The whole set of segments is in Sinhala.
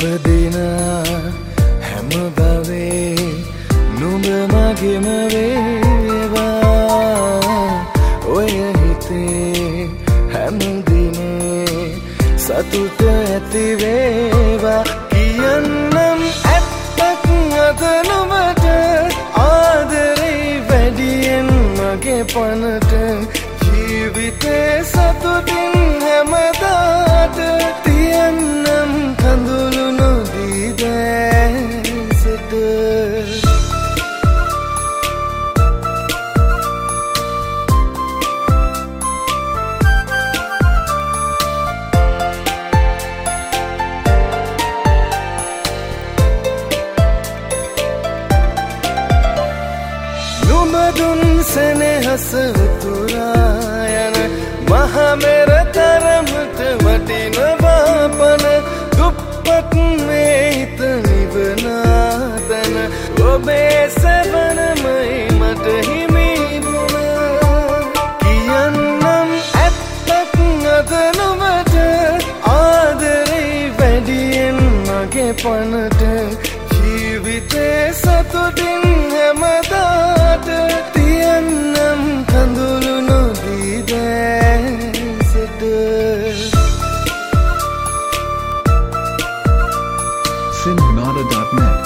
උපදින හැම බවේ නුඹ මගේම වේවා ඔය හිතේ හැම දිනේ සතුට ඇති වේවා කියන්නම් ඇත්තක් අද නුඹට ආදරේ වැඩියෙන් මගේ පනට ජීවිතේ සතුටින් හැමදාට තියන්නම් කඳුළු නොදී දැසට නුඹ දුන් සෙනෙහස උතුරා යන මහමෙර තරමට වටිනවා පන දුප්පත් මේ හිත නිවනාදන ඔබේ සැවනමයි මට හිමිවුණා කියන්නම් ඇත්තක් අද නුඹට ආදරේ වැඩියෙන් මගේ පනට ජීවිතේ සතුටින් හැමදාට තියන්නම් කඳුළු නොදී දැසට Sinhanada.net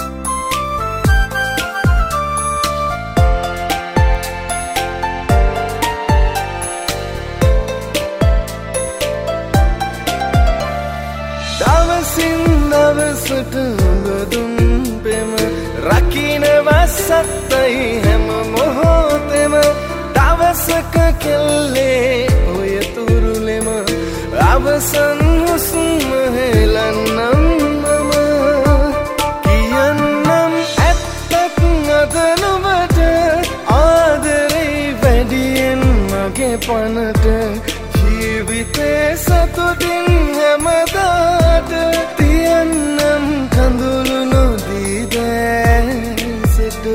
දවසින් දවසට ඔබ දුන් පෙම රකින්නවා සත්තයි හැම මොහොතෙම දවසක කෙල්ලේ ඔය තුරුලෙම අවසන් හුස්ම හෙලන්නම් මම කියන්නම් ඇත්තක් අද නුඹට ආදරේ වැඩියෙන් මගේ පනට ජීවිතේ සතුටින් හැමදාට තියන්නම් කඳුළු නොදී දැසට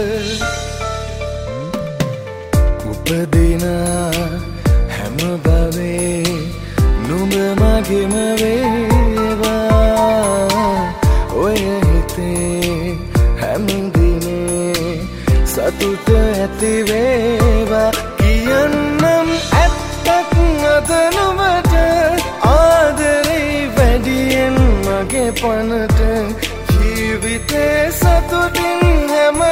උපදින හැම බවේ නුඹ මගේම වේවා ඔය හිතේ හැම දිනේ සතුට ඇති වේවා කියන්නම් ඇත්තක් අද නුඹට ආදරේ වැඩියෙන් මගේ පනට ජීවිතේ සතුටින් හැම